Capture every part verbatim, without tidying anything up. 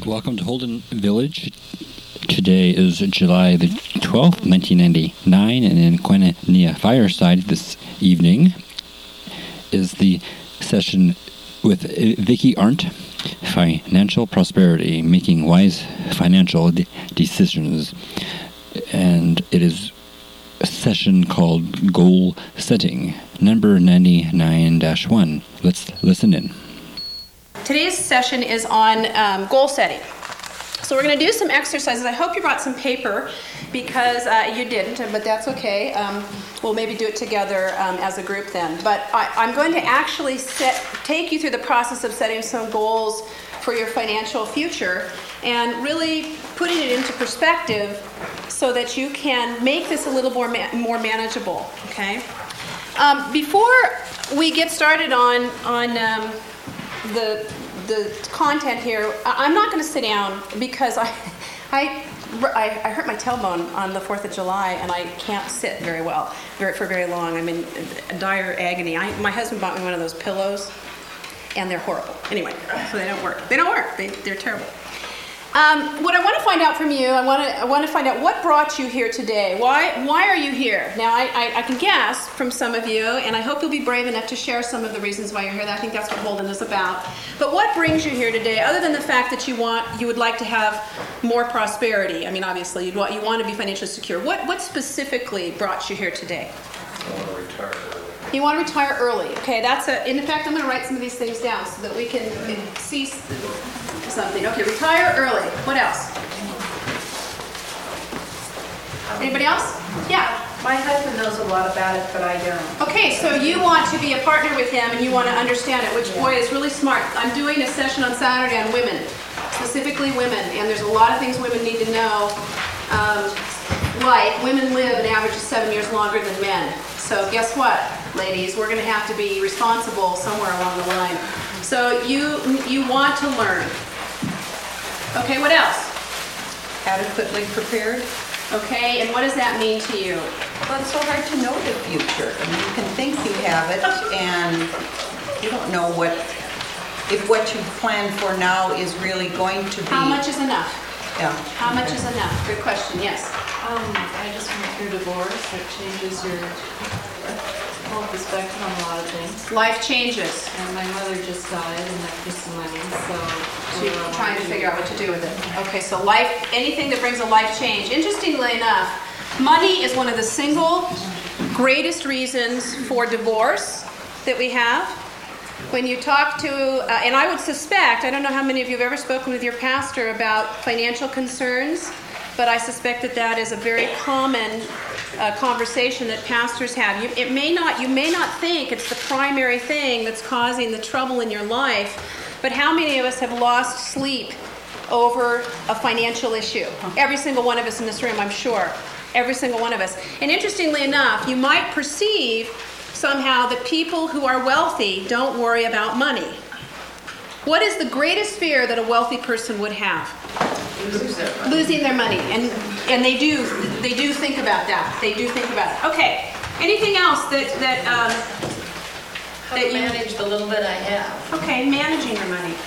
Welcome to Holden Village. Today is July the twelfth, nineteen ninety-nine, and in Quinnia Fireside this evening is the session with Vicki Arndt, Financial Prosperity, Making Wise Financial de- Decisions. And it is a session called Goal Setting, number ninety-nine dash one. Let's listen in. Today's session is on um, goal setting. So we're going to do some exercises. I hope you brought some paper because uh, you didn't, but that's okay. Um, we'll maybe do it together um, as a group then. But I, I'm going to actually set, take you through the process of setting some goals for your financial future and really putting it into perspective so that you can make this a little more ma- more manageable. Okay. Um, before we get started on on um, the the content here, I'm not going to sit down because I, I, I hurt my tailbone on the fourth of July and I can't sit very well very, for very long. I'm in dire agony. I, my husband bought me one of those pillows and they're horrible. Anyway, so they don't work. They don't work. They, they're terrible. Um, what I want to find out from you, I want to I want to find out what brought you here today. Why why are you here? Now, I, I, I can guess from some of you, and I hope you'll be brave enough to share some of the reasons why you're here. I think that's what Holden is about. But what brings you here today, other than the fact that you want you would like to have more prosperity? I mean, obviously, you'd want, you want to be financially secure. What what specifically brought you here today? I want to retire early. You want to retire early. Okay, that's a. In fact, I'm going to write some of these things down so that we can see something. Okay, retire early. What else? Anybody else? Yeah. My husband knows a lot about it, but I don't. Okay, so you want to be a partner with him and you want to understand it, which, boy, is really smart. I'm doing a session on Saturday on women, specifically women, and there's a lot of things women need to know. Um, like, women live an average of seven years longer than men. So guess what, ladies? We're going to have to be responsible somewhere along the line. So you you want to learn. Okay, what else? Adequately prepared. Okay, and what does that mean to you? Well, it's so hard to know the future. I mean, you can think you have it, and you don't know what, if what you plan for now is really going to be. How much is enough? Yeah. How much is enough? Good question, yes. Um, I just went through divorce. It changes your whole perspective on a lot of things. Life changes. And my mother just died and left me some money, so... So you're trying to figure out what to do with it. Okay, so life, anything that brings a life change. Interestingly enough, money is one of the single greatest reasons for divorce that we have. When you talk to, uh, and I would suspect, I don't know how many of you have ever spoken with your pastor about financial concerns, but I suspect that that is a very common uh, conversation that pastors have. You, it may not, you may not think it's the primary thing that's causing the trouble in your life, but how many of us have lost sleep over a financial issue? Every single one of us in this room, I'm sure. Every single one of us. And interestingly enough, you might perceive somehow that people who are wealthy don't worry about money. What is the greatest fear that a wealthy person would have? Losing their money. Losing their money. And and they do they do think about that. They do think about it. Okay. Anything else that that um, How that to you manage the little bit I have. Okay, managing your money.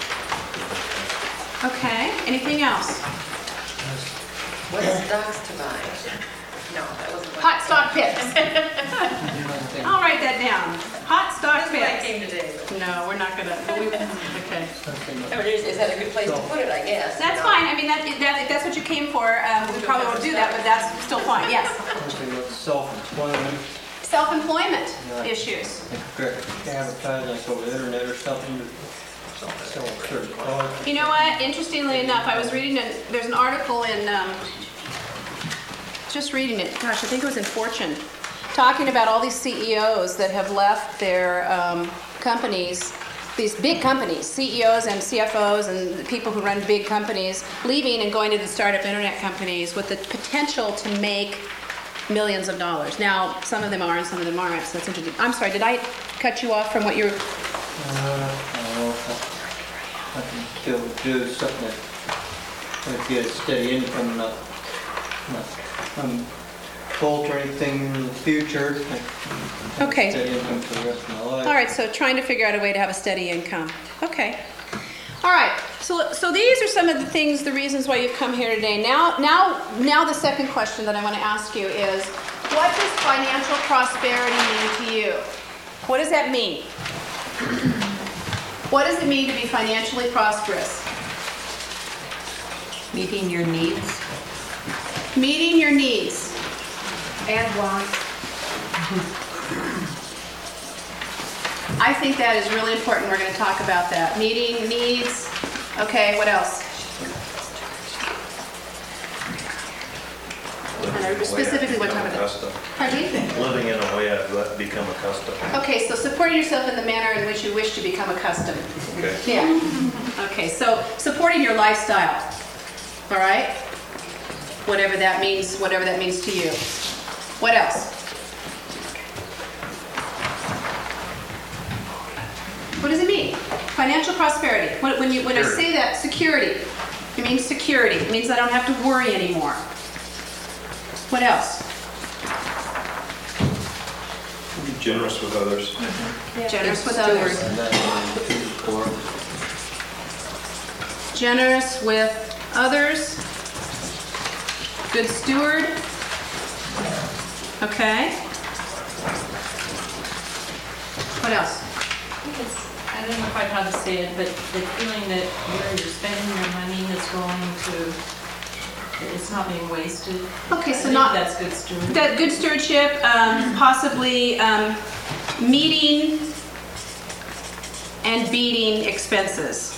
Okay. Anything else? What stocks to buy? No, that wasn't what Hot stock picks. I'll write that down. Hot stock That's what I picks. came today. No, we're not gonna. We, okay. Oh, it is, is that a good place to put it, I guess? That's fine. I mean, that, that, if that's what you came for, um, we probably won't do that, but that's still fine. Yes. Self-employment, Self-employment Yeah. issues. correct, advertise like over the internet or something, sell certain products. You know what? Interestingly enough, I was reading, a, there's an article in, um, just reading it, gosh, I think it was in Fortune, talking about all these C E Os that have left their um, companies, these big companies, C E Os and C F Os and the people who run big companies, leaving and going to the startup internet companies with the potential to make millions of dollars. Now, some of them are and some of them aren't, so that's interesting. I'm sorry, did I cut you off from what you're... Uh, I don't know if I, I can still do something that would get a steady income, not, not, um, bolt or anything in the future. like, Okay. Steady income for the rest of my life. All right, so trying to figure out a way to have a steady income. Okay. All right. So, so these are some of the things, the reasons why you've come here today. Now, now, now, the second question that I want to ask you is, what does financial prosperity mean to you? What does that mean? What does it mean to be financially prosperous? Meeting your needs. Meeting your needs. And wants. I think that is really important. We're going to talk about that. Meeting needs. Okay, what else? And I specifically want to talk about that. Pardon me? Living in a way I've become accustomed. Okay, so supporting yourself in the manner in which you wish to become accustomed. Okay. Yeah. Okay, so supporting your lifestyle. All right? Whatever that means, whatever that means to you. What else? What does it mean? Financial prosperity. When, when you when I say that, security. It means security. It means I don't have to worry anymore. What else? Be generous with others. Generous with others. And then one, two, four. Generous with others. Good steward. Okay. What else? I think it's, I don't know quite how to say it, but the feeling that where you're spending your money is going to, it's not being wasted. Okay, so I think not- that's good stewardship. That good stewardship, um, possibly um, meeting and beating expenses.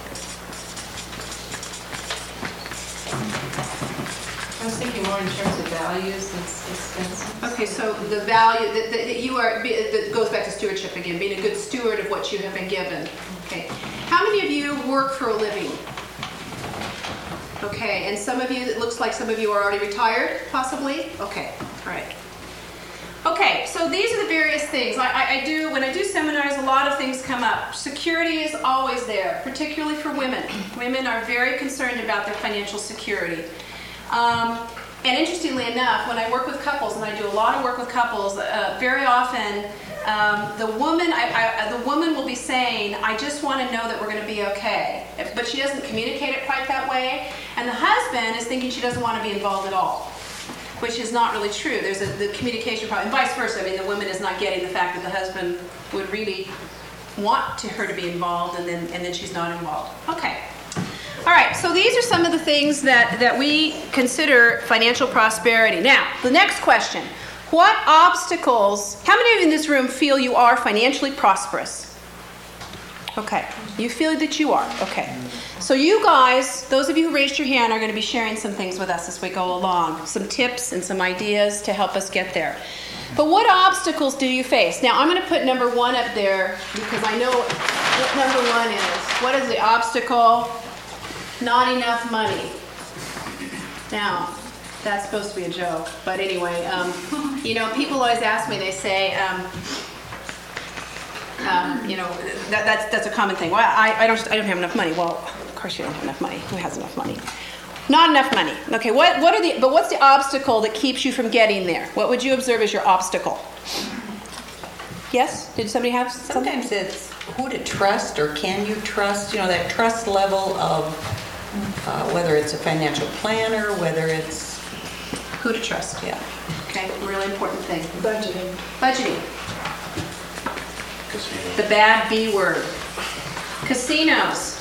I was thinking more in terms of values than expenses. Okay, so the value that, that that you are, that goes back to stewardship again, being a good steward of what you have been given. Okay. How many of you work for a living? Okay, and some of you, it looks like some of you are already retired, possibly? Okay, all right. Okay, so these are the various things. I, I, I do, when I do seminars, a lot of things come up. Security is always there, particularly for women. Women are very concerned about their financial security. Um, and interestingly enough, when I work with couples, and I do a lot of work with couples, uh, very often um, the woman, I, I, the woman will be saying, "I just want to know that we're going to be okay," if, but she doesn't communicate it quite that way. And the husband is thinking she doesn't want to be involved at all, which is not really true. There's a the communication problem, and vice versa. I mean, the woman is not getting the fact that the husband would really want to her to be involved, and then and then she's not involved. Okay. All right, so these are some of the things that, that we consider financial prosperity. Now, the next question. What obstacles, how many of you in this room feel you are financially prosperous? Okay, you feel that you are. Okay. So you guys, those of you who raised your hand, are going to be sharing some things with us as we go along. Some tips and some ideas to help us get there. But what obstacles do you face? Now, I'm going to put number one up there because I know what number one is. What is the obstacle? Not enough money. Now, that's supposed to be a joke, but anyway, um, you know, people always ask me, they say, um, um, you know, that, that's that's a common thing. Well, I, I don't I don't have enough money. Well, of course you don't have enough money. Who has enough money? Not enough money. Okay, what what are the but what's the obstacle that keeps you from getting there? What would you observe as your obstacle? Yes? Did somebody have something? Sometimes it's who to trust, or can you trust, you know, that trust level of uh, whether it's a financial planner, whether it's, Who to trust. yeah. Okay, really important thing. Budgeting. Budgeting. Casino. The bad B word. Casinos.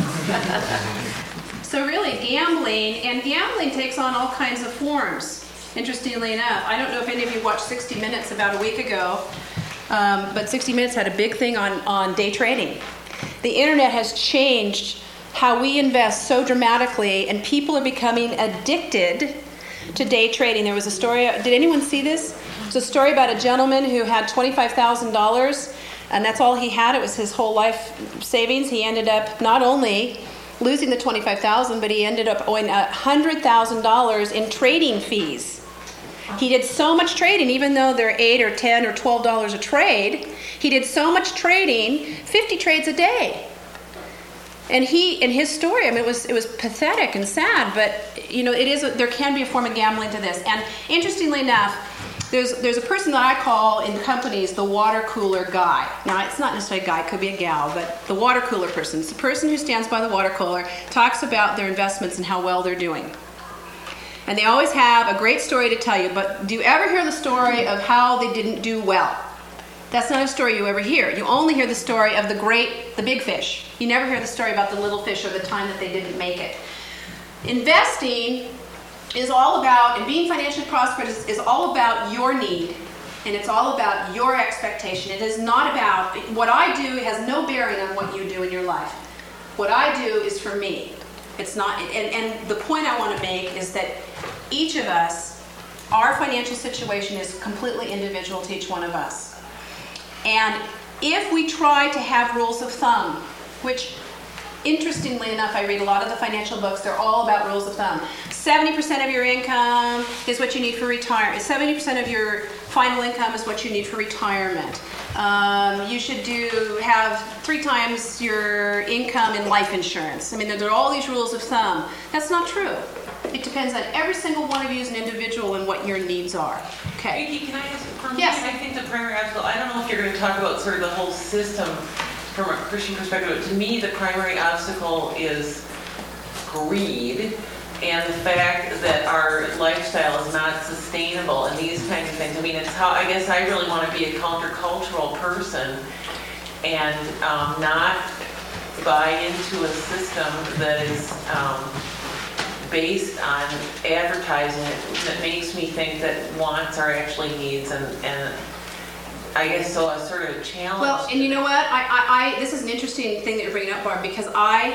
So really, gambling, and gambling takes on all kinds of forms, interestingly enough. I don't know if any of you watched sixty minutes about a week ago, um, but sixty minutes had a big thing on, on day trading. The internet has changed how we invest so dramatically, and people are becoming addicted to day trading. There was a story, did anyone see this? It was a story about a gentleman who had twenty-five thousand dollars, and that's all he had. It was his whole life savings. He ended up not only losing the twenty-five thousand dollars, but he ended up owing one hundred thousand dollars in trading fees. He did so much trading, even though they're eight or ten or twelve dollars a trade, he did so much trading, fifty trades a day. And he, in his story, I mean, it was it was pathetic and sad, but you know, it is there can be a form of gambling to this. And interestingly enough, There's, there's a person that I call in companies the water cooler guy. Now, it's not necessarily a guy, it could be a gal, but the water cooler person. It's the person who stands by the water cooler, talks about their investments and how well they're doing. And they always have a great story to tell you, but do you ever hear the story of how they didn't do well? That's not a story you ever hear. You only hear the story of the great, the big fish. You never hear the story about the little fish or the time that they didn't make it. Investing is all about, and being financially prosperous is, is all about your need, and it's all about your expectation. It is not about, what I do has no bearing on what you do in your life. What I do is for me. It's not, and, and the point I want to make is that each of us, our financial situation is completely individual to each one of us. And if we try to have rules of thumb, which interestingly enough, I read a lot of the financial books, they're all about rules of thumb. seventy percent of your income is what you need for retirement. seventy percent of your final income is what you need for retirement. Um, you should do have three times your income in life insurance. I mean, there are all these rules of thumb. That's not true. It depends on every single one of you as an individual and what your needs are. Okay. Vicki, can I ask for me? Yes. I think the primary obstacle, I don't know if you're going to talk about sort of the whole system from a Christian perspective, but to me the primary obstacle is greed and the fact that our lifestyle is not sustainable and these kinds of things. I mean, it's how, I guess I really want to be a countercultural person and um, not buy into a system that is um, based on advertising that makes me think that wants are actually needs, and, and I guess so a sort of challenge. Well, and you know what? I, I, I this is an interesting thing that you're bringing up, Barb, because I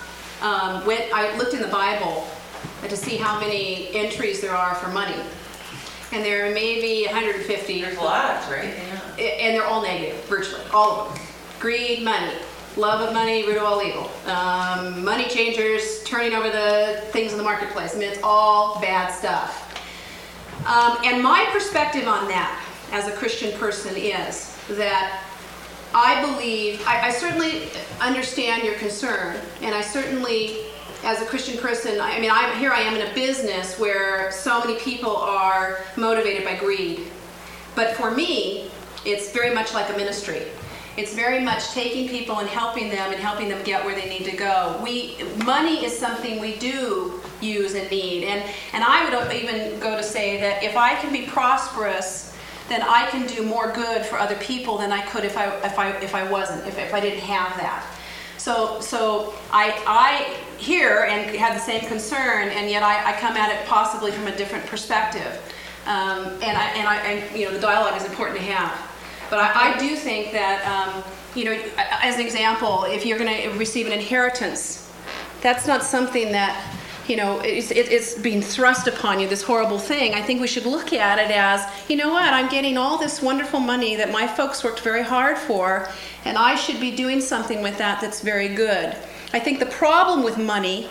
um, went, I looked in the Bible to see how many entries there are for money, and there are maybe one hundred fifty. There's lots, right? Yeah. And they're all negative, virtually all of them. Greed, money, love of money, root of all evil. Um, money changers, turning over the things in the marketplace. I mean, it's all bad stuff. Um, and my perspective on that, as a Christian person, is that I believe, I, I certainly understand your concern, and I certainly, as a Christian person, I, I mean, I'm, here I am in a business where so many people are motivated by greed. But for me, it's very much like a ministry. It's very much taking people and helping them and helping them get where they need to go. We, money is something we do use and need. And, and I would even go to say that if I can be prosperous, then I can do more good for other people than I could if I, if I, if I wasn't, if, if I didn't have that. So, so I, I hear and have the same concern, and yet I, I come at it possibly from a different perspective. Um, and I, and I, and, you know, the dialogue is important to have. But I, I do think that, um, you know, as an example, if you're going to receive an inheritance, that's not something that, you know, it's, it's being thrust upon you, this horrible thing. I think we should look at it as, you know what, I'm getting all this wonderful money that my folks worked very hard for, and I should be doing something with that that's very good. I think the problem with money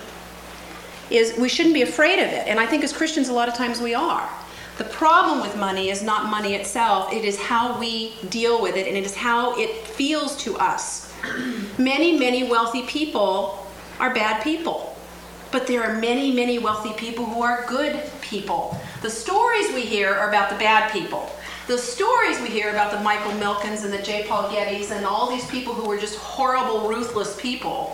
is we shouldn't be afraid of it, and I think as Christians a lot of times we are. The problem with money is not money itself, it is how we deal with it, and it is how it feels to us. Many, many wealthy people are bad people, but there are many, many wealthy people who are good people. The stories we hear are about the bad people. The stories we hear about the Michael Milkens and the J. Paul Gettys and all these people who were just horrible, ruthless people.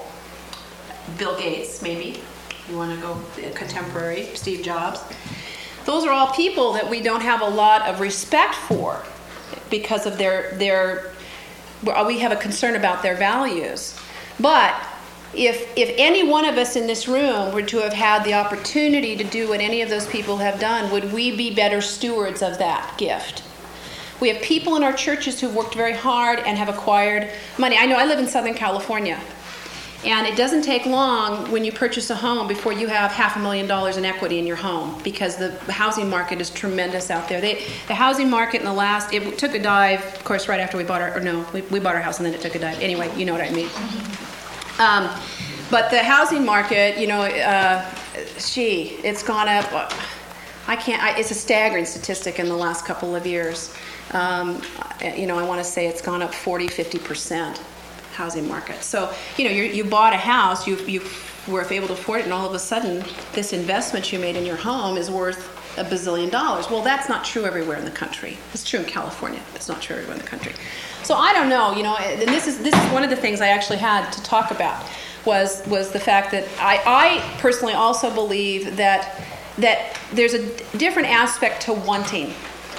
Bill Gates, maybe. You want to go contemporary, Steve Jobs. Those are all people that we don't have a lot of respect for because of their, their we have a concern about their values. But if, if any one of us in this room were to have had the opportunity to do what any of those people have done, would we be better stewards of that gift? We have people in our churches who've worked very hard and have acquired money. I know I live in Southern California. And it doesn't take long when you purchase a home before you have half a million dollars in equity in your home, because the housing market is tremendous out there. They, the housing market in the last, it took a dive, of course, right after we bought our, or no, we, we bought our house and then it took a dive. Anyway, you know what I mean. Um, but the housing market, you know, uh, gee, it's gone up. I can't, I, it's a staggering statistic in the last couple of years. Um, you know, I want to say it's gone up forty, fifty percent. Housing market. So, you know, you you bought a house, you you were able to afford it, and all of a sudden, this investment you made in your home is worth a bazillion dollars. Well, that's not true everywhere in the country. It's true in California. It's not true everywhere in the country. So I don't know, you know, and this is this is one of the things I actually had to talk about was was the fact that I, I personally also believe that that there's a different aspect to wanting.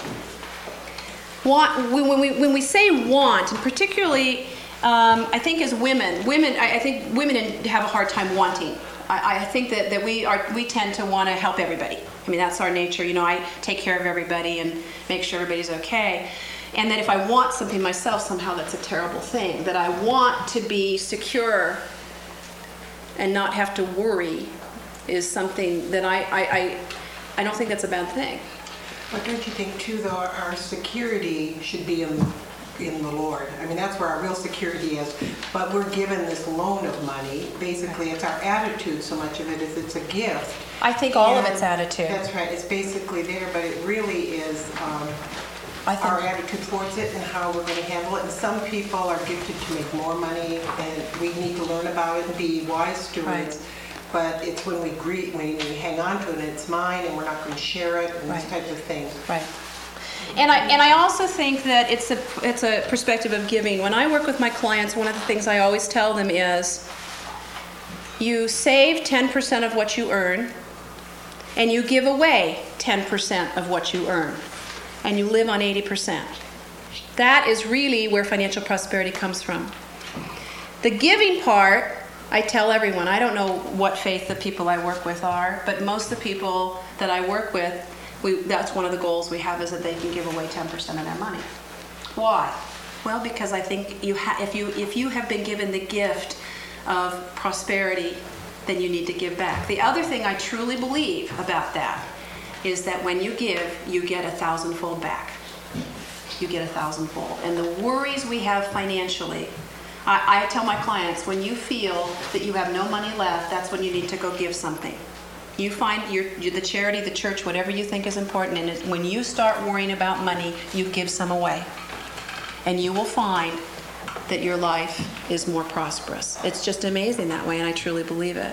Want, when we when we say want, and particularly, um, I think as women, women, I, I think women have a hard time wanting. I, I think that, that we are we tend to want to help everybody. I mean, that's our nature. You know, I take care of everybody and make sure everybody's okay. And that if I want something myself, somehow that's a terrible thing. That I want to be secure and not have to worry is something that I I, I, I don't think that's a bad thing. But don't you think, too, though, our security should be in, in the Lord? I mean, that's where our real security is. But we're given this loan of money. Basically, it's our attitude, so much of it is it's a gift. I think all And of it's attitude. That's right. It's basically there, but it really is um, I think our attitude towards it and how we're going to handle it. And some people are gifted to make more money, and we need to learn about it and be wise stewards. Right. But it's when we greet, when we hang on to it, and it's mine, and we're not going to share it, and Right. these types of things. Right. And I and I also think that it's a it's a perspective of giving. When I work with my clients, one of the things I always tell them is, you save ten percent of what you earn, and you give away ten percent of what you earn, and you live on eighty percent. That is really where financial prosperity comes from. The giving part, I tell everyone, I don't know what faith the people I work with are, but most of the people that I work with, we, that's one of the goals we have, is that they can give away ten percent of their money. Why? Well, because I think you ha- if you if you have been given the gift of prosperity, then you need to give back. The other thing I truly believe about that is that when you give, you get a thousandfold back. You get a thousandfold. And the worries we have financially, I, I tell my clients, when you feel that you have no money left, that's when you need to go give something. You find your, your the charity, the church, whatever you think is important, and it, when you start worrying about money, you give some away. And you will find that your life is more prosperous. It's just amazing that way, and I truly believe it.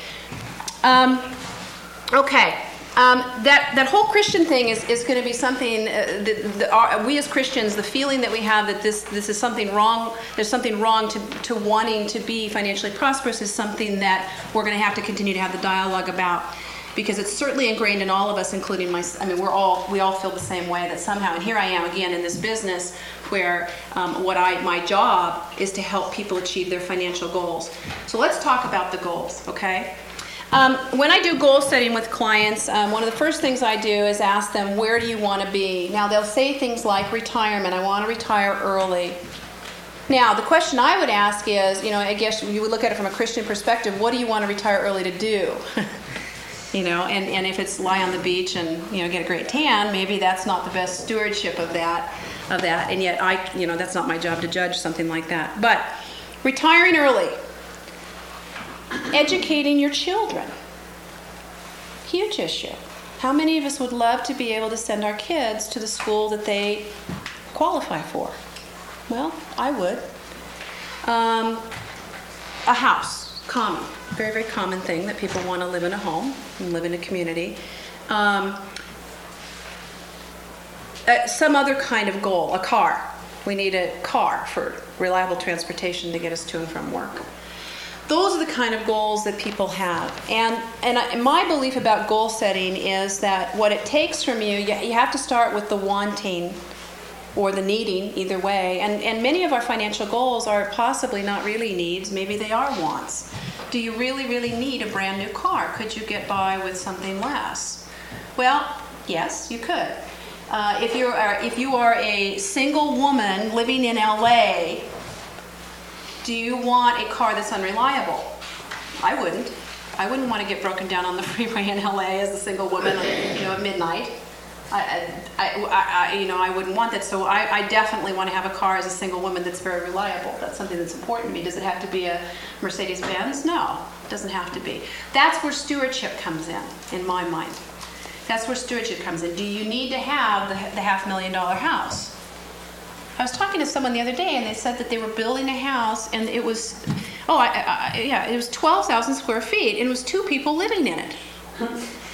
Um, okay. Um, that, that whole Christian thing is, is going to be something, uh, that, that our, we as Christians, the feeling that we have that this, this is something wrong, there's something wrong to, to wanting to be financially prosperous is something that we're going to have to continue to have the dialogue about, because it's certainly ingrained in all of us, including my, I mean, we're all, we all feel the same way, that somehow, and here I am again in this business where um, what I, my job is to help people achieve their financial goals. So let's talk about the goals, okay? Um, when I do goal setting with clients, um, one of the first things I do is ask them, where do you want to be? Now, they'll say things like retirement. I want to retire early. Now, the question I would ask is, you know, I guess you would look at it from a Christian perspective, what do you want to retire early to do? You know, and, and if it's lie on the beach and, you know, get a great tan, maybe that's not the best stewardship of that, of that. And yet, I, you know, that's not my job to judge something like that. But retiring early. Educating your children. Huge issue. How many of us would love to be able to send our kids to the school that they qualify for? Well, I would. Um, a house, common. Very, very common thing that people want to live in a home and live in a community. Um, uh, some other kind of goal, a car. We need a car for reliable transportation to get us to and from work. Those are the kind of goals that people have. And and I, my belief about goal setting is that what it takes from you, you, you have to start with the wanting or the needing, either way. And, and many of our financial goals are possibly not really needs. Maybe they are wants. Do you really, really need a brand new car? Could you get by with something less? Well, yes, you could. Uh, if, you're, uh, if you are a single woman living in L A, do you want a car that's unreliable? I wouldn't. I wouldn't want to get broken down on the freeway in L A as a single woman, you know, at midnight. I, I, I, I you know, I wouldn't want that. So I, I definitely want to have a car as a single woman that's very reliable. That's something that's important to me. Does it have to be a Mercedes-Benz? No, it doesn't have to be. That's where stewardship comes in, in my mind. That's where stewardship comes in. Do you need to have the, the half million dollar house? I was talking to someone the other day, and they said that they were building a house, and it was, oh, I, I, yeah, it was twelve thousand square feet, and it was two people living in it.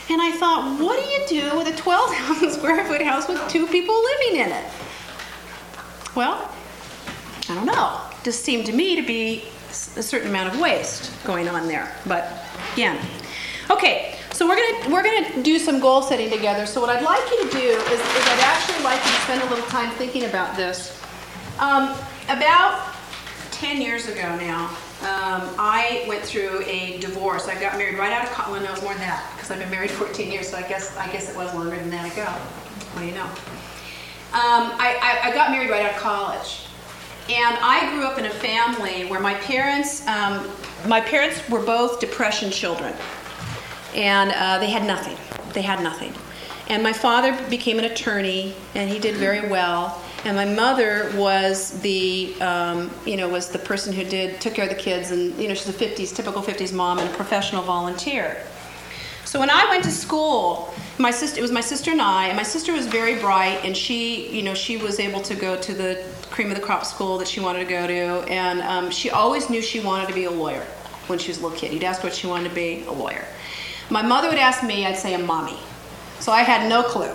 And I thought, what do you do with a twelve thousand square foot house with two people living in it? Well, I don't know. Just seemed to me to be a certain amount of waste going on there. But again, okay. So we're gonna we're gonna do some goal setting together. So what I'd like you to do is, is I'd actually like you to spend a little time thinking about this. Um, about ten years ago now, um, I went through a divorce. I got married right out of college. Well, no, it was more than that because I've been married fourteen years. So I guess I guess it was longer than that ago. What do you know? Um, I, I, I got married right out of college. And I grew up in a family where my parents, um, my parents were both Depression children. And uh, they had nothing. They had nothing. And my father became an attorney, and he did very well. And my mother was the, um, you know, was the person who did took care of the kids, and you know, she's a fifties, typical fifties mom and a professional volunteer. So when I went to school, my sister, it was my sister and I, and my sister was very bright, and she, you know, she was able to go to the cream of the crop school that she wanted to go to, and um, she always knew she wanted to be a lawyer when she was a little kid. You'd ask what she wanted to be, a lawyer. My mother would ask me, I'd say a mommy. So I had no clue.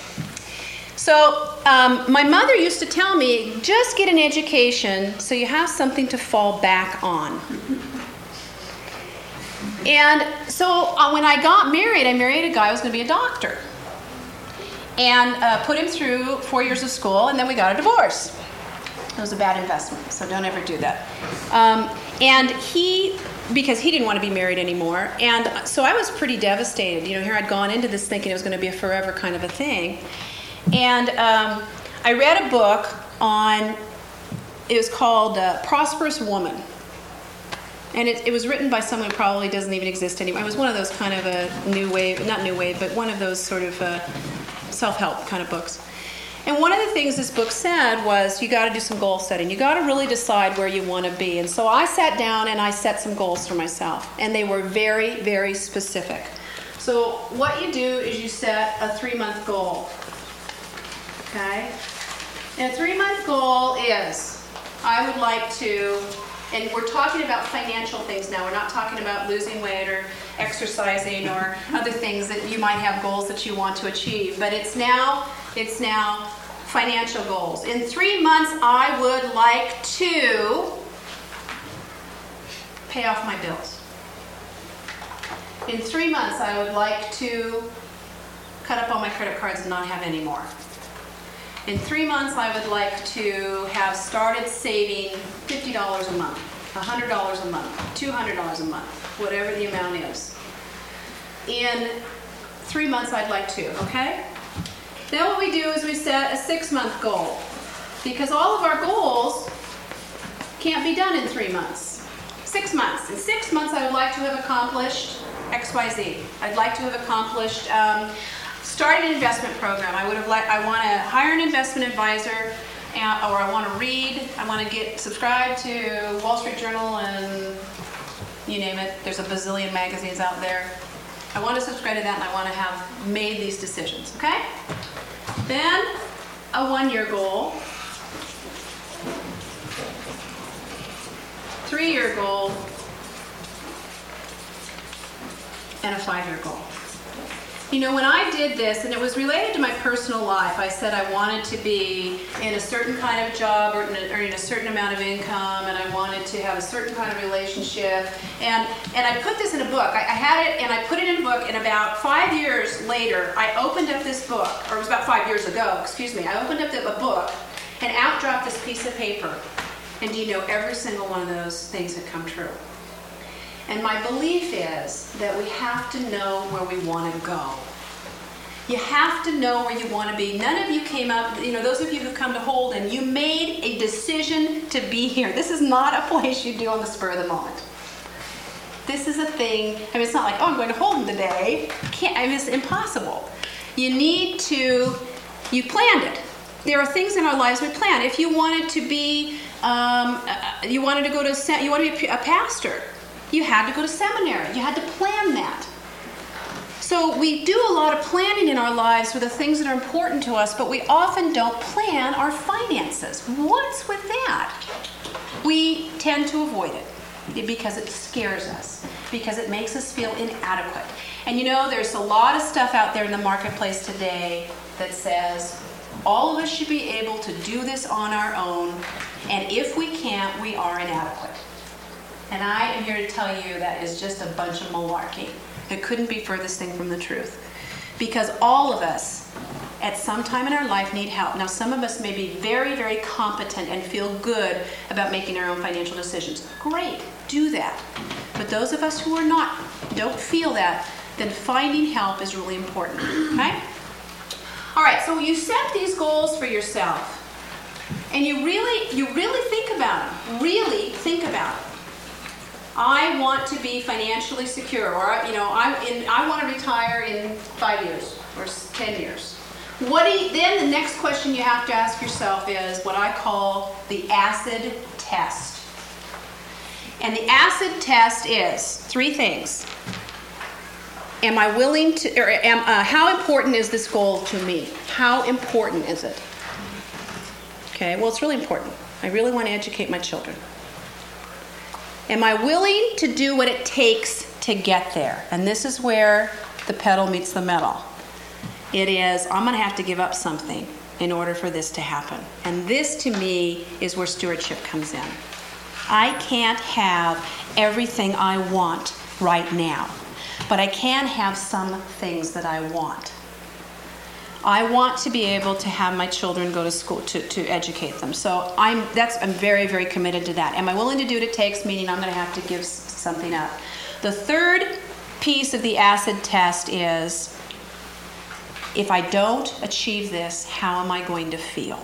So um, my mother used to tell me, just get an education so you have something to fall back on. And so uh, when I got married, I married a guy who was going to be a doctor. And uh, put him through four years of school, and then we got a divorce. It was a bad investment, so don't ever do that. Um, and he, because he didn't want to be married anymore, and so I was pretty devastated. You know, here I'd gone into this thinking it was going to be a forever kind of a thing. And um, I read a book on, it was called uh, Prosperous Woman. And it, it was written by someone who probably doesn't even exist anymore. It was one of those kind of a new wave, not new wave, but one of those sort of uh, self-help kind of books. And one of the things this book said was you got to do some goal setting. You got to really decide where you want to be. And so I sat down and I set some goals for myself. And they were very, very specific. So what you do is you set a three-month goal. Okay? And a three-month goal is, I would like to, and we're talking about financial things now. We're not talking about losing weight or exercising or other things that you might have goals that you want to achieve. But it's now, it's now financial goals. In three months, I would like to pay off my bills. In three months, I would like to cut up all my credit cards and not have any more. In three months, I would like to have started saving fifty dollars a month, one hundred dollars a month, two hundred dollars a month, whatever the amount is. In three months, I'd like to, okay? Then what we do is we set a six-month goal, because all of our goals can't be done in three months. Six months. In six months, I would like to have accomplished X Y Z. I'd like to have accomplished um, start an investment program. I would have like I want to hire an investment advisor, and, or I want to read. I want to get subscribed to Wall Street Journal and you name it. There's a bazillion magazines out there. I want to subscribe to that, and I want to have made these decisions. Okay? Then a one-year goal, three-year goal, and a five-year goal. You know, when I did this, and it was related to my personal life, I said I wanted to be in a certain kind of job or earning a certain amount of income, and I wanted to have a certain kind of relationship. And and I put this in a book. I, I had it, and I put it in a book, and about five years later, I opened up this book, or it was about five years ago, excuse me, I opened up the, a book, and out dropped this piece of paper. And do you know, every single one of those things had come true. And my belief is that we have to know where we want to go. You have to know where you want to be. None of you came up, you know, those of you who come to Holden, you made a decision to be here. This is not a place you do on the spur of the moment. This is a thing, I mean, it's not like, oh, I'm going to Holden today. Can't, I mean, it's impossible. You need to, you planned it. There are things in our lives we plan. If you wanted to be, um, you wanted to go to, you want to be a pastor, you had to go to seminary. You had to plan that. So we do a lot of planning in our lives for the things that are important to us, but we often don't plan our finances. What's with that? We tend to avoid it. because it scares us, because it makes us feel inadequate. And you know, there's a lot of stuff out there in the marketplace today that says all of us should be able to do this on our own, and if we can't, we are inadequate. And I am here to tell you that is just a bunch of malarkey. It couldn't be furthest thing from the truth. Because all of us, at some time in our life, need help. Now, some of us may be very, very competent and feel good about making our own financial decisions. Great, do that. But those of us who are not, don't feel that, then finding help is really important, okay? All right, so you set these goals for yourself, and you really, you really think about them. Really think about it. I want to be financially secure, or you know, I in, I want to retire in five years or ten years. What do you, then the next question you have to ask yourself is what I call the acid test. And the acid test is three things. Am I willing to, or am, uh, how important is this goal to me? How important is it? Okay, well, it's really important. I really want to educate my children. Am I willing to do what it takes to get there? And this is where the pedal meets the metal. It is, I'm going to have to give up something in order for this to happen. And this, to me, is where stewardship comes in. I can't have everything I want right now, but I can have some things that I want. I want to be able to have my children go to school, to, to educate them. So I'm that's I'm very, very committed to that. Am I willing to do what it takes, meaning I'm going to have to give something up. The third piece of the acid test is, if I don't achieve this, how am I going to feel?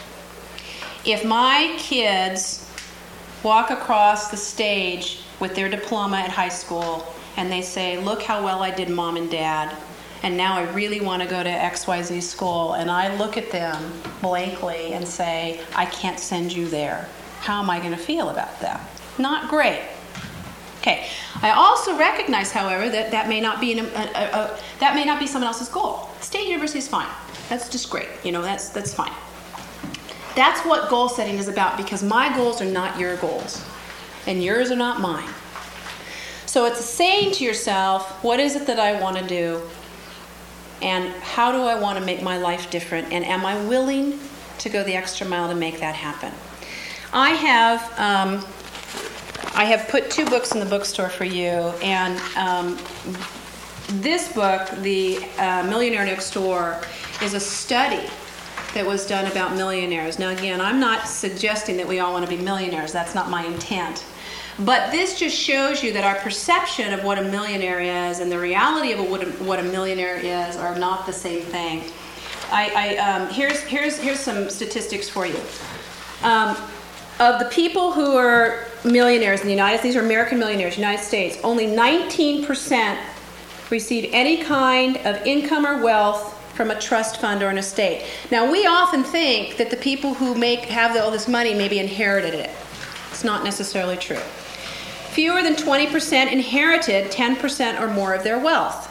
If my kids walk across the stage with their diploma at high school and they say, look how well I did, Mom and Dad, and now I really want to go to X Y Z school, and I look at them blankly and say, I can't send you there. How am I going to feel about that? Not great. Okay. I also recognize, however, that that may not be an, a, a, a, that may not be someone else's goal. State university is fine. That's just great. You know, that's that's fine. That's what goal setting is about, because my goals are not your goals, and yours are not mine. So it's saying to yourself, what is it that I want to do? And how do I want to make my life different? And am I willing to go the extra mile to make that happen? I have um, I have put two books in the bookstore for you. And um, this book, The uh, Millionaire Next Door, is a study that was done about millionaires. Now, again, I'm not suggesting that we all want to be millionaires. That's not my intent. But this just shows you that our perception of what a millionaire is and the reality of what a, what a millionaire is are not the same thing. I, I um, here's here's here's some statistics for you. Um, of the people who are millionaires in the United States, these are American millionaires, United States, only nineteen percent receive any kind of income or wealth from a trust fund or an estate. Now, we often think that the people who make have all this money maybe inherited it. It's not necessarily true. Fewer than twenty percent inherited ten percent or more of their wealth.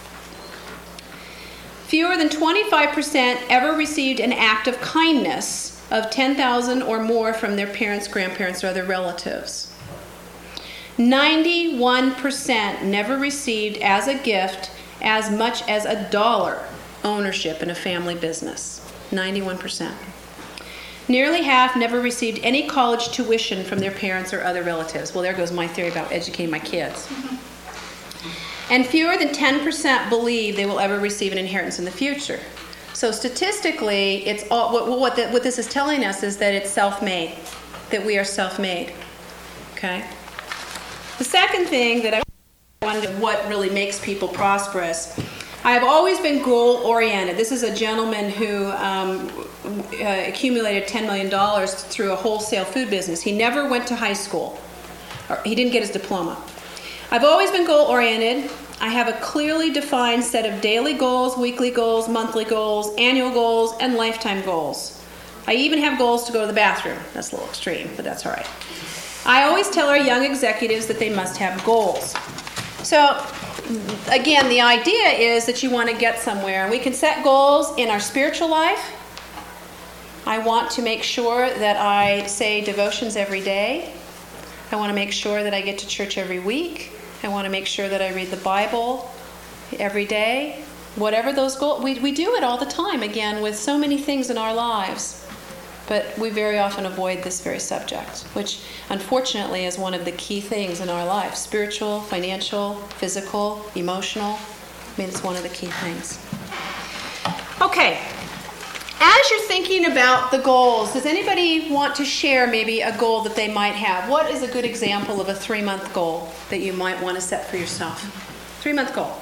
Fewer than twenty-five percent ever received an act of kindness of ten thousand dollars or more from their parents, grandparents, or other relatives. ninety-one percent never received as a gift as much as a dollar ownership in a family business. ninety-one percent. Nearly half never received any college tuition from their parents or other relatives. Well, there goes my theory about educating my kids. Mm-hmm. And fewer than ten percent believe they will ever receive an inheritance in the future. So statistically, it's all, what, what, the, what this is telling us is that it's self-made, that we are self-made. Okay? The second thing that I wanted to, what really makes people prosperous, I have always been goal-oriented. This is a gentleman who um, uh, accumulated ten million dollars through a wholesale food business. He never went to high school. Or he didn't get his diploma. I've always been goal-oriented. I have a clearly defined set of daily goals, weekly goals, monthly goals, annual goals, and lifetime goals. I even have goals to go to the bathroom. That's a little extreme, but that's all right. I always tell our young executives that they must have goals. So, again, the idea is that you want to get somewhere. We can set goals in our spiritual life. I want to make sure that I say devotions every day. I want to make sure that I get to church every week. I want to make sure that I read the Bible every day. Whatever those goals, we, we do it all the time, again, with so many things in our lives. But we very often avoid this very subject, which unfortunately is one of the key things in our life. Spiritual, financial, physical, emotional. I mean, it's one of the key things. Okay. As you're thinking about the goals, does anybody want to share maybe a goal that they might have? What is a good example of a three-month goal that you might want to set for yourself? Three-month goal.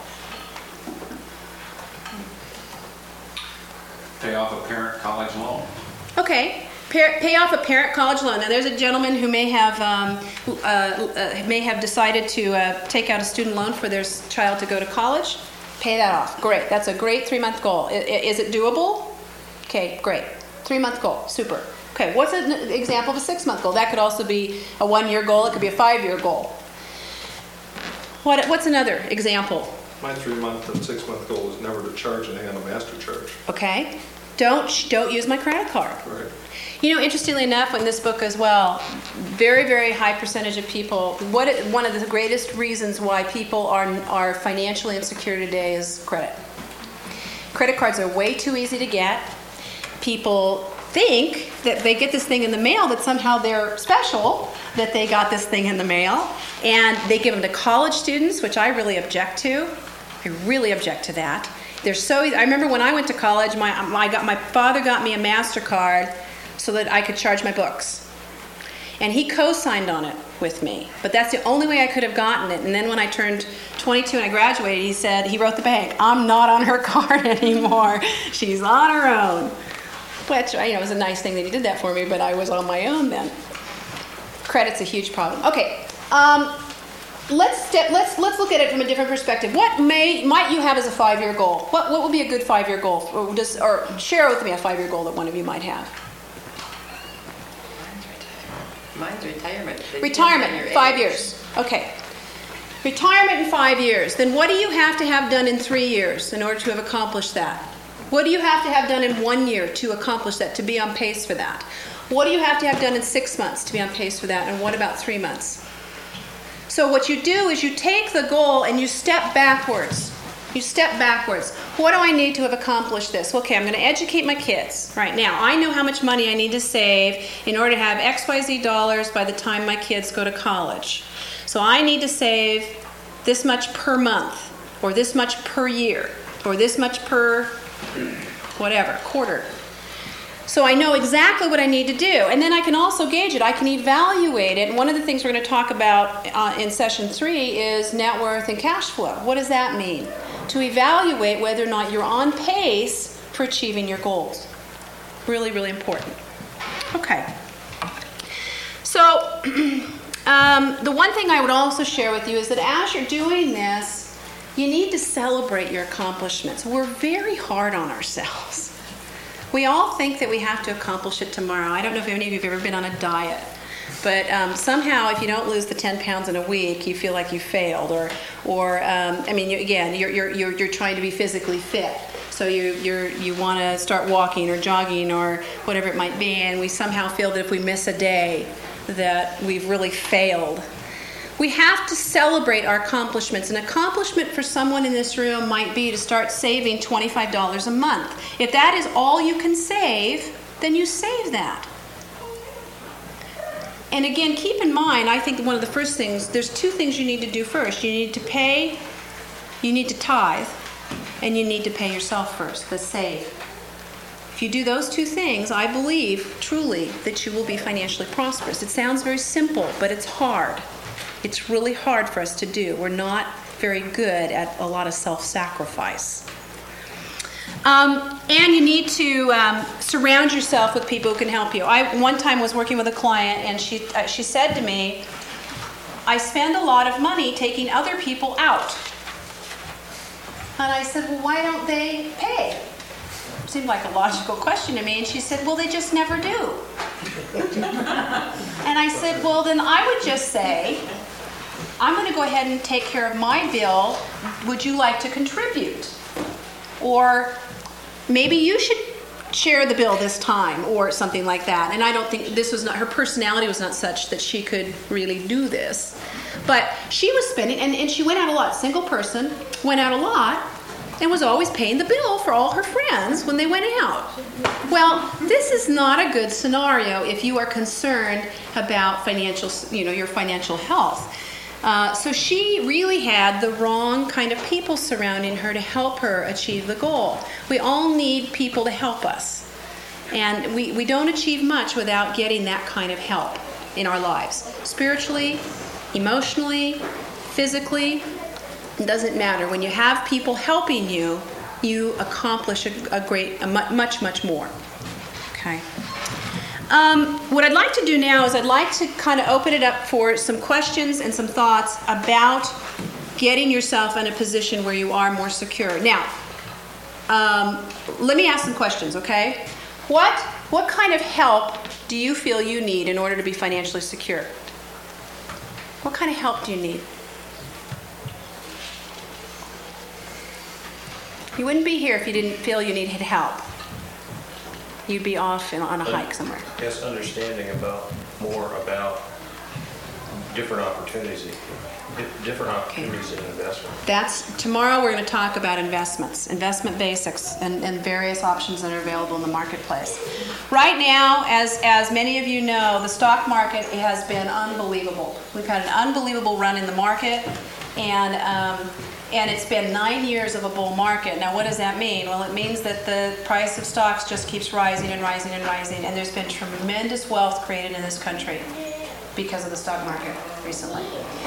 Pay off a parent college loan. Okay. Pay, pay off a parent college loan. Now, there's a gentleman who may have um, uh, uh, may have decided to uh, take out a student loan for their child to go to college. Pay that off. Great. That's a great three-month goal. I, is it doable? Okay, great. Three-month goal. Super. Okay, what's an example of a six-month goal? That could also be a one-year goal. It could be a five-year goal. What, what's another example? My three-month and six-month goal is never to charge anything on a master charge. Okay. Don't don't use my credit card. Right. You know, interestingly enough, in this book as well, very, very high percentage of people, what it, one of the greatest reasons why people are are financially insecure today is credit. Credit cards are way too easy to get. People think that they get this thing in the mail, that somehow they're special, that they got this thing in the mail, and they give them to college students, which I really object to. I really object to that. They're so. I remember when I went to college, my I got my father got me a MasterCard so that I could charge my books, and he co-signed on it with me. But that's the only way I could have gotten it. And then when I turned twenty-two and I graduated, he said, he wrote the bank, "I'm not on her card anymore. She's on her own." Which, you know, it was a nice thing that he did that for me, but I was on my own then. Credit's a huge problem. Okay, um, let's step, let's let's look at it from a different perspective. What may might you have as a five-year goal? What what would be a good five-year goal? Or just or share with me a five-year goal that one of you might have. Mine's retirement. The Retirement, kids are your five age. years. Okay. Retirement in five years. Then what do you have to have done in three years in order to have accomplished that? What do you have to have done in one year to accomplish that, to be on pace for that? What do you have to have done in six months to be on pace for that? And what about three months? So what you do is you take the goal and you step backwards. You step backwards. What do I need to have accomplished this? Okay, I'm going to educate my kids. Right now, I know how much money I need to save in order to have X Y Z dollars by the time my kids go to college. So I need to save this much per month, or this much per year, or this much per whatever, quarter. So I know exactly what I need to do. And then I can also gauge it. I can evaluate it. And one of the things we're going to talk about uh, in session three is net worth and cash flow. What does that mean? To evaluate whether or not you're on pace for achieving your goals. Really, really important. Okay. So um, the one thing I would also share with you is that as you're doing this, you need to celebrate your accomplishments. We're very hard on ourselves. We all think that we have to accomplish it tomorrow. I don't know if any of you have ever been on a diet, but um, somehow if you don't lose the ten pounds in a week, you feel like you failed. Or, or um, I mean, you, again, you're, you're, you're, you're trying to be physically fit. So you you're, you want to start walking or jogging or whatever it might be, and we somehow feel that if we miss a day, that we've really failed. We have to celebrate our accomplishments. An accomplishment for someone in this room might be to start saving twenty-five dollars a month. If that is all you can save, then you save that. And again, keep in mind, I think one of the first things, there's two things you need to do first. You need to pay, you need to tithe, and you need to pay yourself first, the save. If you do those two things, I believe truly that you will be financially prosperous. It sounds very simple, but it's hard. It's really hard for us to do. We're not very good at a lot of self-sacrifice. Um, and you need to um, surround yourself with people who can help you. I one time was working with a client, and she uh, she said to me, "I spend a lot of money taking other people out." And I said, "Well, why don't they pay?" Seemed like a logical question to me. And she said, "Well, they just never do." And I said, "Well, then I would just say, I'm going to go ahead and take care of my bill. Would you like to contribute? Or maybe you should share the bill this time or something like that. And I don't think this was not, her personality was not such that she could really do this. But she was spending, and, and she went out a lot. Single person, went out a lot, and was always paying the bill for all her friends when they went out. Well, this is not a good scenario if you are concerned about financial, you know, your financial health. Uh, so she really had the wrong kind of people surrounding her to help her achieve the goal. We all need people to help us. And we, we don't achieve much without getting that kind of help in our lives. Spiritually, emotionally, physically, it doesn't matter. When you have people helping you, you accomplish a, a great, a much, much more. Okay. Um, what I'd like to do now is I'd like to kind of open it up for some questions and some thoughts about getting yourself in a position where you are more secure. Now, um, let me ask some questions, okay? What, what kind of help do you feel you need in order to be financially secure? What kind of help do you need? You wouldn't be here if you didn't feel you needed help. You'd be off in, on a hike somewhere. Yes, understanding about more about different opportunities, different opportunities in investment. That's tomorrow. We're going to talk about investments, investment basics, and, and various options that are available in the marketplace. Right now, as as many of you know, the stock market has been unbelievable. We've had an unbelievable run in the market, and. Um, And it's been nine years of a bull market. Now, what does that mean? Well, it means that the price of stocks just keeps rising and rising and rising, and there's been tremendous wealth created in this country because of the stock market recently.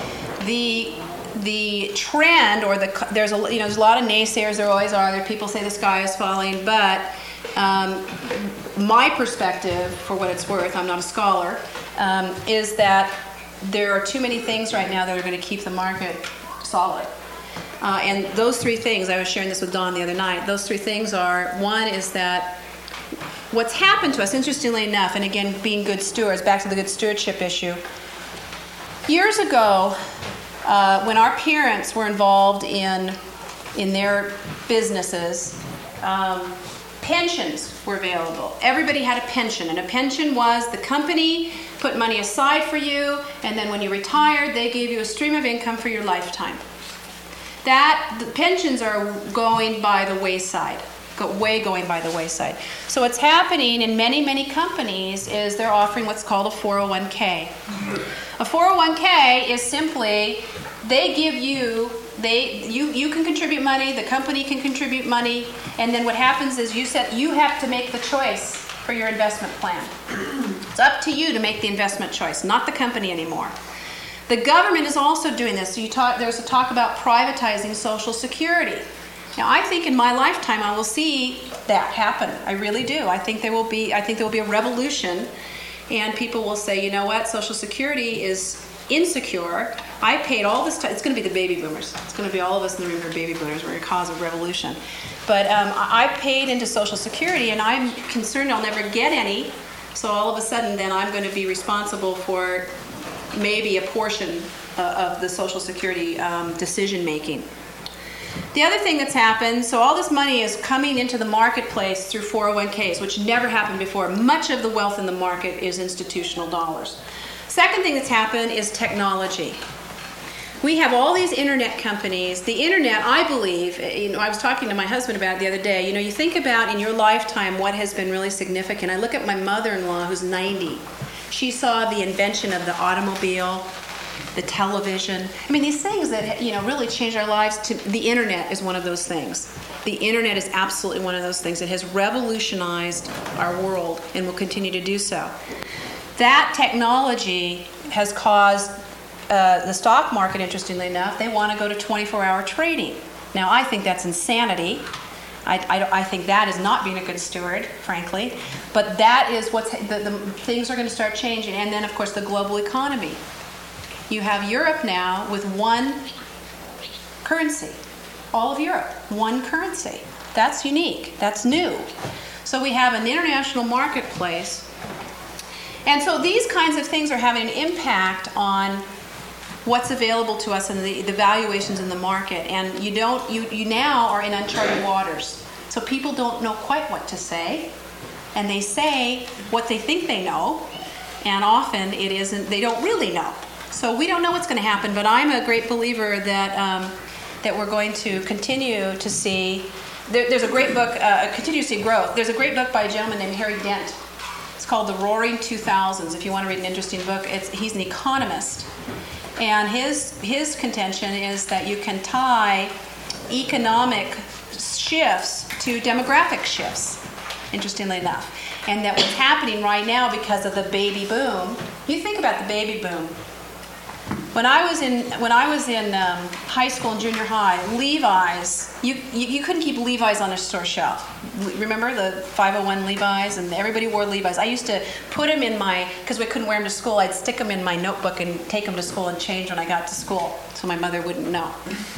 The the trend, or the there's a you know there's a lot of naysayers. There always are. There people say the sky is falling, but um, my perspective, for what it's worth, I'm not a scholar, um, is that there are too many things right now that are going to keep the market solid. Uh, and those three things, I was sharing this with Don the other night, those three things are, one is that what's happened to us, interestingly enough, and again, being good stewards, back to the good stewardship issue, years ago, uh, when our parents were involved in, in their businesses, um, pensions were available. Everybody had a pension, and a pension was the company put money aside for you, and then when you retired, they gave you a stream of income for your lifetime. That the pensions are going by the wayside, go, way going by the wayside. So what's happening in many, many companies is they're offering what's called a four oh one k. A four oh one k is simply, they give you, they you, you can contribute money, the company can contribute money, and then what happens is you said you have to make the choice for your investment plan. It's up to you to make the investment choice, not the company anymore. The government is also doing this. So you talk, there's a talk about privatizing Social Security. Now, I think in my lifetime I will see that happen. I really do. I think there will be. I think there will be a revolution, and people will say, you know what, Social Security is insecure. I paid all this time. It's going to be the baby boomers. It's going to be all of us in the room who are baby boomers. We're going to cause a revolution. But um, I paid into Social Security, and I'm concerned I'll never get any. So all of a sudden, then I'm going to be responsible for maybe a portion uh, of the Social Security um, decision making. The other thing that's happened, so all this money is coming into the marketplace through four oh one k's, which never happened before. Much of the wealth in the market is institutional dollars. Second thing that's happened is technology. We have all these internet companies. The internet, I believe, you know, I was talking to my husband about it the other day. You know, you think about in your lifetime what has been really significant. I look at my mother-in-law who's ninety. She saw the invention of the automobile, the television. I mean, these things that, you know, really changed our lives. To, the internet is one of those things. The internet is absolutely one of those things. It has revolutionized our world and will continue to do so. That technology has caused uh, the stock market, interestingly enough, they want to go to twenty-four hour trading. Now, I think that's insanity. I, I, I think that is not being a good steward, frankly. But that is what's, the, the things are going to start changing. And then, of course, the global economy. You have Europe now with one currency. All of Europe, one currency. That's unique. That's new. So we have an international marketplace. And so these kinds of things are having an impact on what's available to us and the, the valuations in the market. And you don't, you, you now are in uncharted waters. So people don't know quite what to say. and they say what they think they know, and often it isn't, they don't really know. So we don't know what's going to happen, but I'm a great believer that um, that we're going to continue to see, there, there's a great book, uh, continue to see growth. There's a great book by a gentleman named Harry Dent. It's called The Roaring two thousands, if you want to read an interesting book. It's, he's an economist, and his his contention is that you can tie economic shifts to demographic shifts, interestingly enough. And that what's happening right now because of the baby boom, you think about the baby boom. When I was in when I was in um, high school and junior high, Levi's, you, you you couldn't keep Levi's on a store shelf. Remember the five oh one Levi's, and everybody wore Levi's. I used to put them in my, because we couldn't wear them to school, I'd stick them in my notebook and take them to school and change when I got to school, so my mother wouldn't know.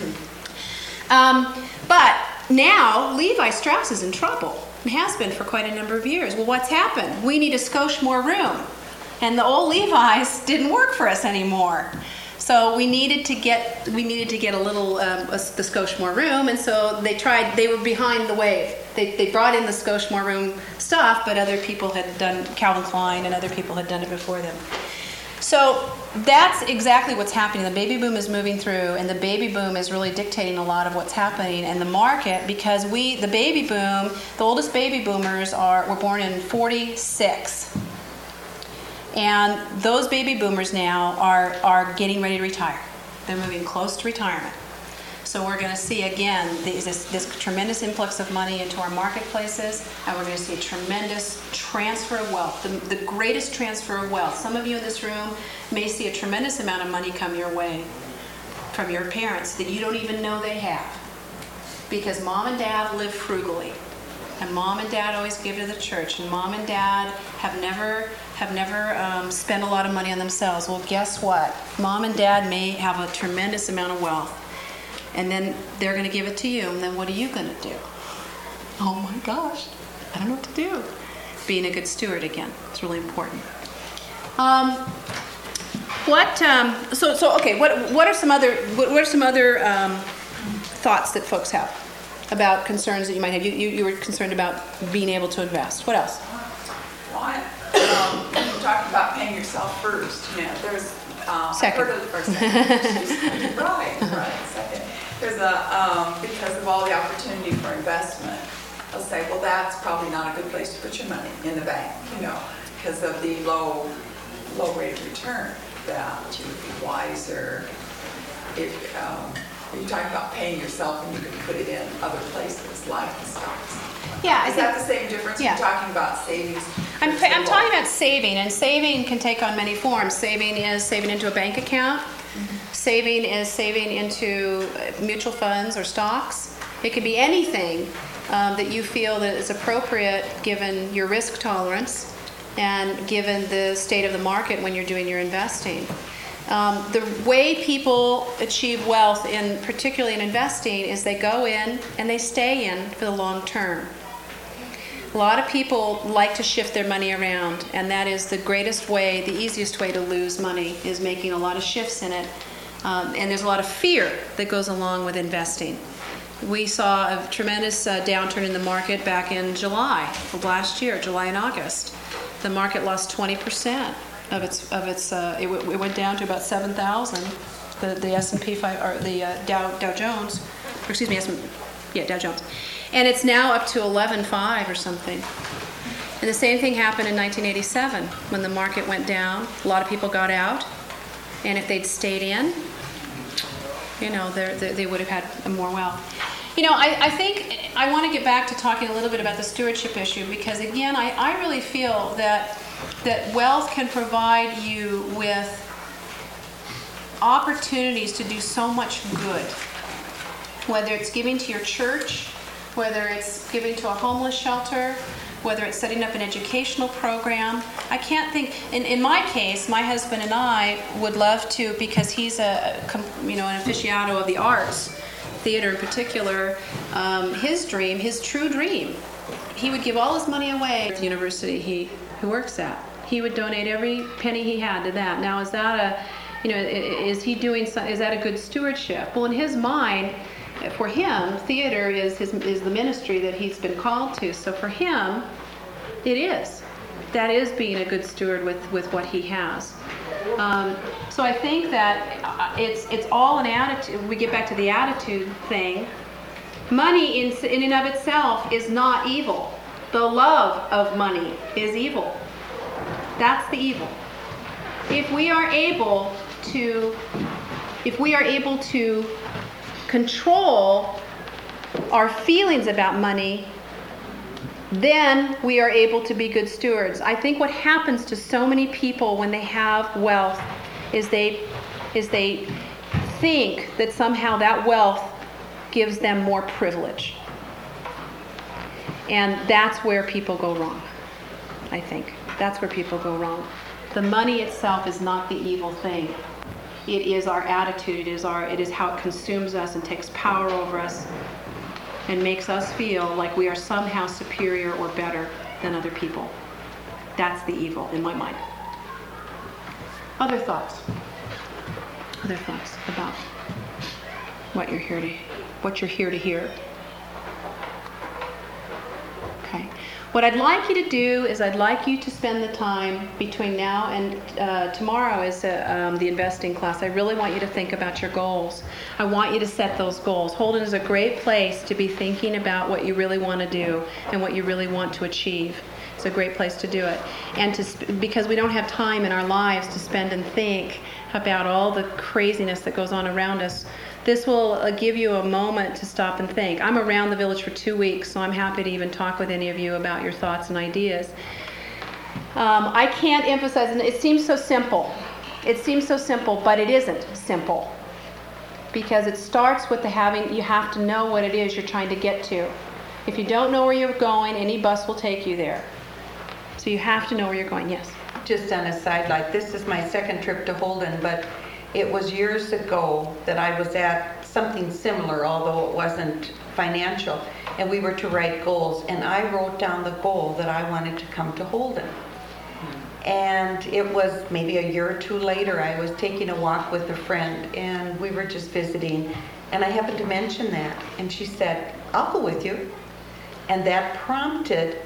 Um, but now Levi Strauss is in trouble. It has been for quite a number of years. Well, what's happened? We need a skosh more room, and the old Levi's didn't work for us anymore. So we needed to get we needed to get a little um, a, the skosh more room, and so they tried. They were behind the wave. They they brought in the skosh more room stuff, but other people had done, Calvin Klein and other people had done it before them. So that's exactly what's happening. The baby boom is moving through, and the baby boom is really dictating a lot of what's happening in the market, because we, the baby boom, the oldest baby boomers are were born in forty-six. And those baby boomers now are, are getting ready to retire. They're moving close to retirement. So we're going to see, again, this, this tremendous influx of money into our marketplaces, and we're going to see a tremendous transfer of wealth, the, the greatest transfer of wealth. Some of you in this room may see a tremendous amount of money come your way from your parents that you don't even know they have, because mom and dad live frugally, and mom and dad always give to the church, and mom and dad have never have never um, spent a lot of money on themselves. Well, guess what? Mom and dad may have a tremendous amount of wealth, and then they're going to give it to you, and then what are you going to do? Oh my gosh, I don't know what to do. Being a good steward, again, it's really important. Um, what? Um, so, so okay. What? What are some other? What, what are some other um, thoughts that folks have about concerns that you might have? You, you, you were concerned about being able to invest. What else? Well, I, um, you're talking about paying yourself first. You know, there's um, second. I've heard of, or second. right, right, second. There's a um, because of all the opportunity for investment. I'll say, well, that's probably not a good place to put your money in the bank. You know, because of the low, low rate of return. That you would be wiser if um, you're talking about paying yourself, and you can put it in other places like the stocks. Yeah, is that the same difference? Yeah. You're talking about savings. I'm, I'm talking about saving, and saving can take on many forms. Saving is saving into a bank account. Mm-hmm. Saving is saving into mutual funds or stocks. It could be anything um, that you feel that is appropriate given your risk tolerance and given the state of the market when you're doing your investing. Um, the way people achieve wealth, in particularly in investing, is they go in and they stay in for the long term. A lot of people like to shift their money around, and that is the greatest way, the easiest way to lose money, is making a lot of shifts in it. Um, and there's a lot of fear that goes along with investing. We saw a tremendous uh, downturn in the market back in July of last year, July and August. The market lost twenty percent of its of its. Uh, it, w- it went down to about seven thousand. The the S and P five or the uh, Dow Dow Jones, or excuse me, S and P, yeah Dow Jones, and it's now up to eleven five or something. And the same thing happened in nineteen eighty-seven when the market went down. A lot of people got out, and if they'd stayed in, you know, they they would have had more wealth. You know, I, I think I want to get back to talking a little bit about the stewardship issue, because again, I, I really feel that that wealth can provide you with opportunities to do so much good. Whether it's giving to your church, whether it's giving to a homeless shelter, whether it's setting up an educational program. I can't think, in, in my case, my husband and I would love to, because he's a, you know, an aficionado of the arts, theater in particular, um, his dream, his true dream, he would give all his money away at the university he, he works at. He would donate every penny he had to that. Now, is that a, you know, is he doing, is that a good stewardship? Well, in his mind, for him, theater is his is the ministry that he's been called to. So for him, It is. That is being a good steward with, with what he has. Um, so I think that uh, it's it's all an attitude. We get back to the attitude thing. Money in, in and of itself is not evil. The love of money is evil. That's the evil. If we are able to, if we are able to control our feelings about money, then we are able to be good stewards. I think what happens to so many people when they have wealth is they is they think that somehow that wealth gives them more privilege. And that's where people go wrong. I think that's where people go wrong. The money itself is not the evil thing. It is our attitude. It is our it is how it consumes us and takes power over us and makes us feel like we are somehow superior or better than other people. That's the evil in my mind. Other thoughts? Other thoughts about what you're here to, what you're here to hear? Okay. What I'd like you to do is I'd like you to spend the time between now and uh, tomorrow is uh, um, the investing class. I really want you to think about your goals. I want you to set those goals. Holden is a great place to be thinking about what you really want to do and what you really want to achieve. It's a great place to do it. And to sp- because we don't have time in our lives to spend and think about all the craziness that goes on around us, this will uh, give you a moment to stop and think. I'm around the village for two weeks, so I'm happy to even talk with any of you about your thoughts and ideas. Um, I can't emphasize, and it seems so simple. It seems so simple, but it isn't simple. Because it starts with the having, you have to know what it is you're trying to get to. If you don't know where you're going, any bus will take you there. So you have to know where you're going. Yes? Just on a side, like this is my second trip to Holden, but it was years ago that I was at something similar, although it wasn't financial, and we were to write goals, and I wrote down the goal that I wanted to come to Holden. And it was maybe a year or two later, I was taking a walk with a friend, and we were just visiting, and I happened to mention that, and she said, I'll go with you. And that prompted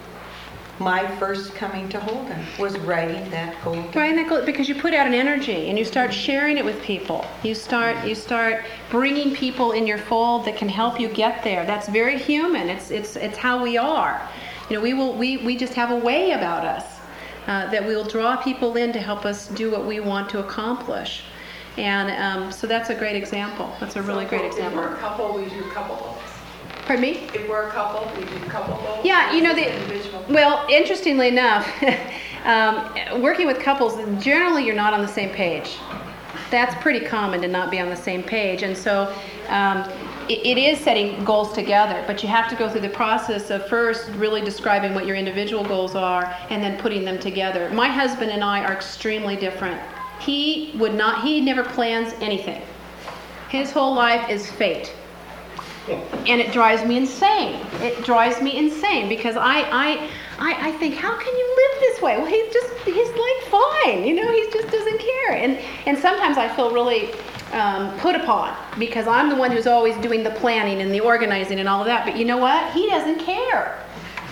my first coming to Holden, was writing that goal. Writing that goal, because you put out an energy and you start sharing it with people. You start you start bringing people in your fold that can help you get there. That's very human. It's it's it's how we are. You know, we will we we just have a way about us uh, that we will draw people in to help us do what we want to accomplish. And um, so that's a great example. That's a really So great if example. we're a couple, we do couple goals. Pardon me? If we're a couple, we do couple goals. Yeah, you know, the, individual. well, interestingly enough, um, working with couples, generally you're not on the same page. That's pretty common to not be on the same page. And so um, it, it is setting goals together, but you have to go through the process of first really describing what your individual goals are and then putting them together. My husband and I are extremely different. He would not, he never plans anything. His whole life is fate. And it drives me insane. It drives me insane because I, I, I, I think, how can you live this way? Well, he's just, he's like fine, you know, he just doesn't care. And and sometimes I feel really um, put upon because I'm the one who's always doing the planning and the organizing and all of that. But you know what? He doesn't care.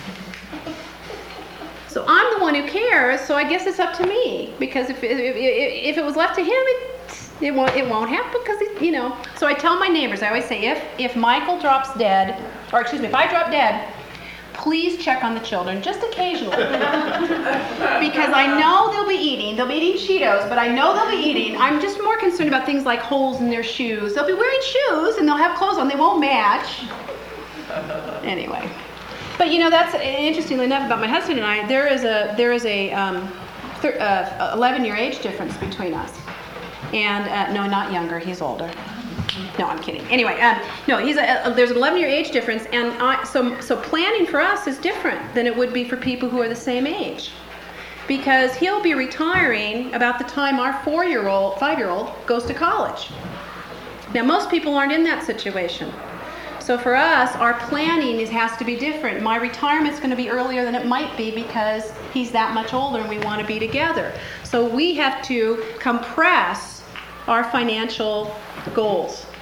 So I'm the one who cares. So I guess it's up to me because if if, if, if it was left to him, it. It won't, it won't happen because, it, you know. So I tell my neighbors, I always say, if if Michael drops dead, or excuse me, if I drop dead, please check on the children, just occasionally. Because I know they'll be eating, they'll be eating Cheetos, but I know they'll be eating. I'm just more concerned about things like holes in their shoes. They'll be wearing shoes and they'll have clothes on, they won't match. Anyway. But you know, that's interestingly enough about my husband and I, there is a, there is a um, thir- uh, eleven year age difference between us. And uh, no, not younger. He's older. No, I'm kidding. Anyway, um, no, he's a, a, there's an eleven year age difference, and I, so so planning for us is different than it would be for people who are the same age, because he'll be retiring about the time our four year old, five year old goes to college. Now, most people aren't in that situation. So for us, our planning is, has to be different. My retirement's going to be earlier than it might be because he's that much older and we want to be together. So we have to compress our financial goals.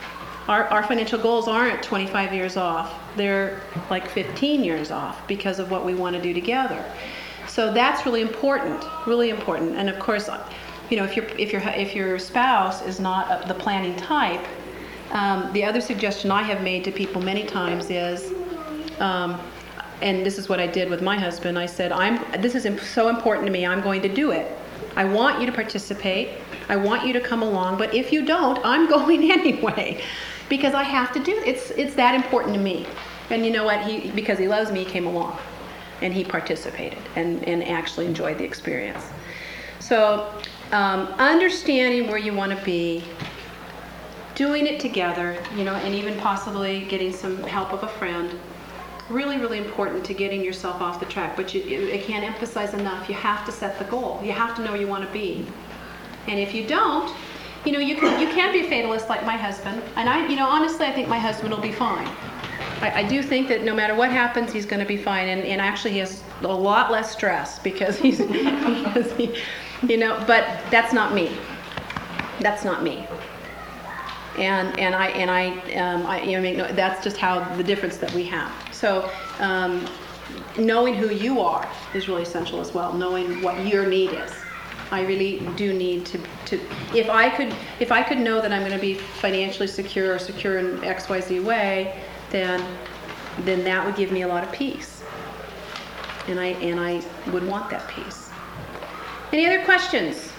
our, our financial goals aren't twenty-five years off. They're like fifteen years off because of what we want to do together. So that's really important, really important. And of course, you know, if your if your if your spouse is not the planning type, um, the other suggestion I have made to people many times is, um, and this is what I did with my husband. I said, "I'm this is imp- so important to me. I'm going to do it. I want you to participate. I want you to come along. But if you don't, I'm going anyway, because I have to do it. It's it's that important to me." And you know what? He because he loves me, he came along, and he participated and and actually enjoyed the experience. So. Um, understanding where you want to be, doing it together, you know, and even possibly getting some help of a friend. Really, really important to getting yourself off the track. But you, I can't emphasize enough, you have to set the goal. You have to know where you want to be. And if you don't, you know, you can, you can be a fatalist like my husband. And I, you know, honestly, I think my husband will be fine. I, I do think that no matter what happens, he's going to be fine. And, and actually, he has a lot less stress because he's, because he, you know, but that's not me. That's not me. And and I and I um, I you know make no, that's just how the difference that we have. So um, knowing who you are is really essential as well. Knowing what your need is. I really do need to to if I could if I could know that I'm going to be financially secure or secure in X Y Z way, then then that would give me a lot of peace. And I and I would want that peace. Any other questions?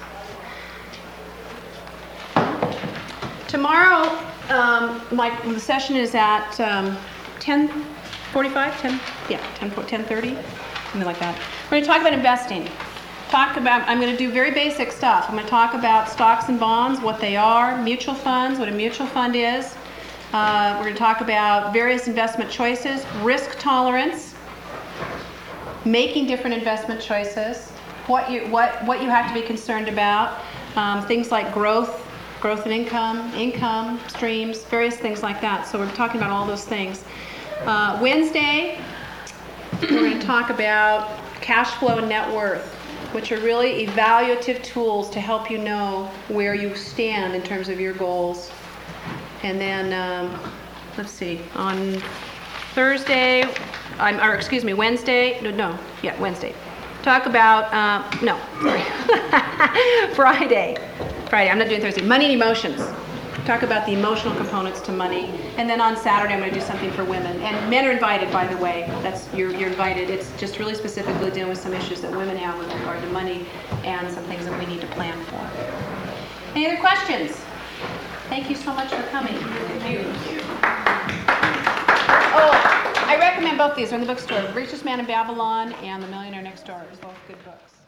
Tomorrow, um, my the session is at um, ten forty-five, ten, yeah, ten, ten thirty, something like that. We're going to talk about investing. Talk about. I'm going to do very basic stuff. I'm going to talk about stocks and bonds, what they are, mutual funds, what a mutual fund is. Uh, we're going to talk about various investment choices, risk tolerance, making different investment choices. What you what what you have to be concerned about, um, things like growth, growth in income, income streams, various things like that. So we're talking about all those things. Uh, Wednesday, we're going to talk about cash flow and net worth, which are really evaluative tools to help you know where you stand in terms of your goals. And then um, let's see, on Thursday, I'm, or excuse me, Wednesday. No, no, yeah, Wednesday. Talk about, uh, no, sorry, Friday, Friday, I'm not doing Thursday, money and emotions. Talk about the emotional components to money. And then on Saturday, I'm going to do something for women. And men are invited, by the way. That's you're, you're invited. It's just really specifically dealing with some issues that women have with regard to money and some things that we need to plan for. Any other questions? Thank you so much for coming. Thank you. Oh. I recommend both these. They're in the bookstore. The Richest Man in Babylon and The Millionaire Next Door. They're both good books.